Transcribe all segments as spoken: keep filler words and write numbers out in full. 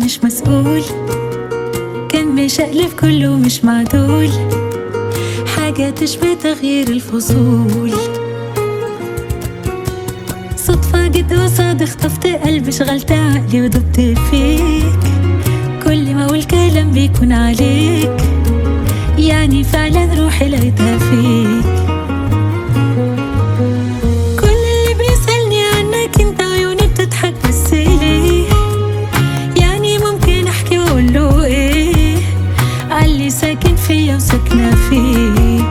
مش مسؤول، كان مشقلب كله مش معدول، حاجة تشبه تغيير الفصول. صدفة جد وصاد اخطفت قلبي، شغلت عقلي ودبت فيك، كل ما اقول كلام بيكون عليك، يعني فعلا روحي لقيتها فيك. كل اللي بيسألني عنك انت عيوني بتضحك بس ليه؟ يعني ممكن احكي واقول له ايه عاللي ساكن فيا وساكنة فيه.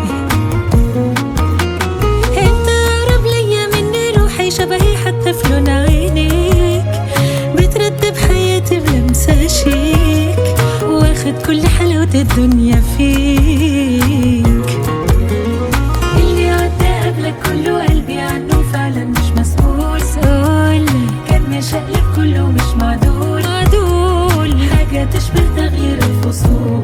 انت اقرب ليا مني، روحي شبهي حتى في لون عينيك، بترتب حياتي بلمسة شيك، واخد كل حلاوة الدنيا فيك. اللي عدى قبلك كله قلبي عنه فعلا مش مسؤول، سؤال كان مشقلب كله مش معدول، معدول حاجة تشبه تغيير الفصول.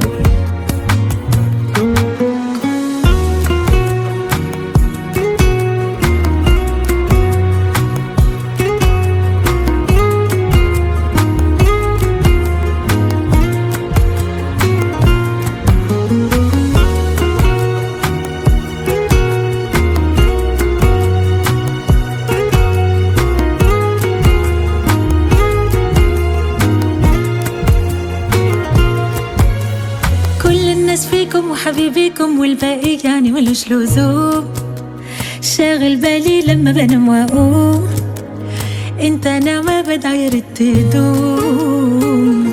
فيكم وحبيبيكم والباقي يعني ملوش لزوم، شاغل بالي لما بنام واقوم، انت نعمة بدعي رد تدوم،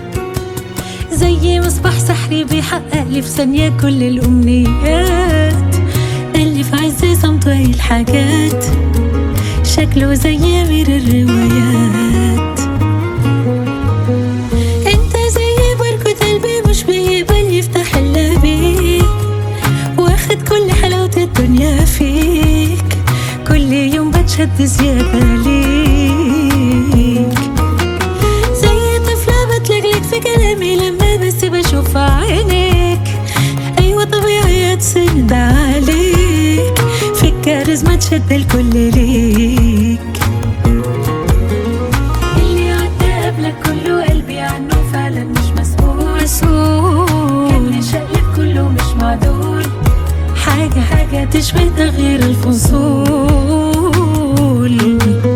زي مصباح سحري بيحقق لي في ثانية كل الأمنيات، اللي في عز صمته هي الحاجات، شكله زي أمير الروايات. انت زي بركة قلبي مش بيقبل يفتح الا بيك، واخد كل حلاوة الدنيا فيك، كل يوم بتشد زيادة ليك، زي طفلة بتلجلج في كلامي لما بس بشوف عينيك، ايوه طبيعي اتسند عليك، في الكاريزما تشد الكل ليك. اللي عدى قبلك كله قلبي عنه فعلا مش مسؤول، مسؤول كان مشقلب كله مش معدول، حاجة حاجة تشبه تغيير الفصول.